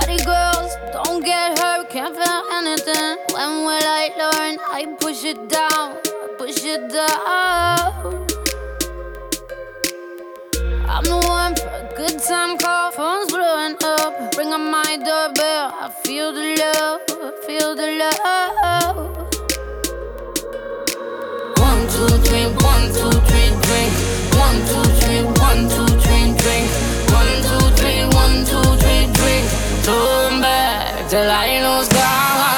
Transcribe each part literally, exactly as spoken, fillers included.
Body girls, don't get hurt, can't feel anything. When will I learn? I push it down, I push it down. I'm the one for a good time call, phone's blowing up. Ring on my doorbell, I feel the love, I feel the love. One, two, three, one, two, three, drink. One, two, three, one, two, three, drink. One, two, three, one, two, three, drink. Turn back till I lose God.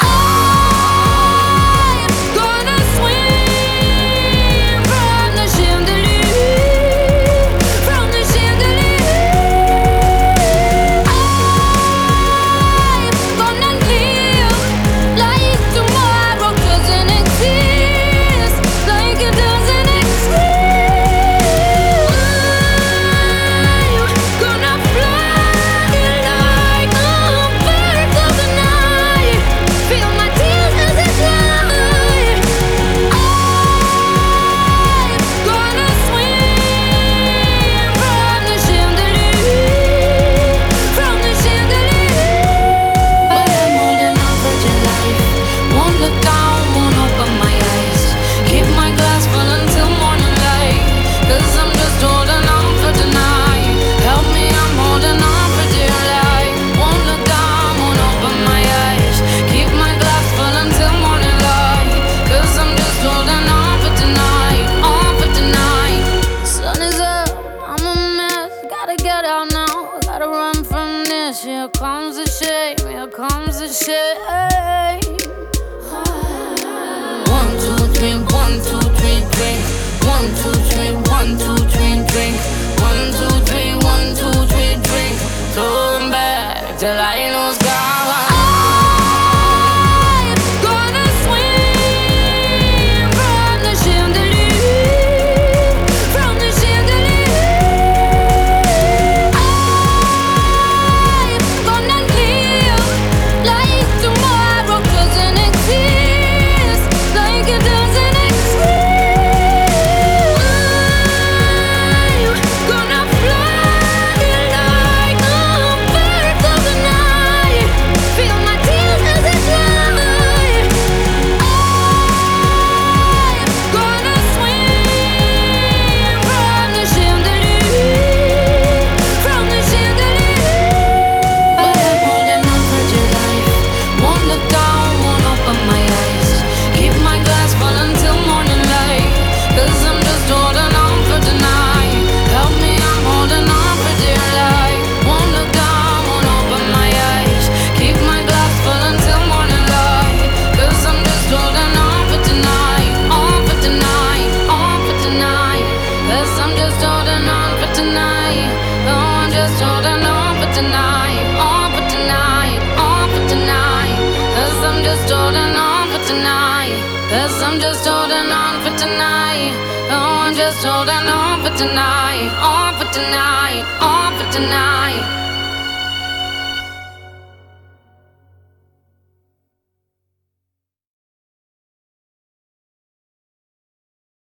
Here comes the shame, here comes the shame. One, two, three, one, two, three, drink. One, two, three, one, two, three, drink. One, two, three, one, two, three, drink. Turn back till I lose God. Cause I'm just holding on for tonight. Oh, I'm just holding on for tonight. On for tonight. On for tonight.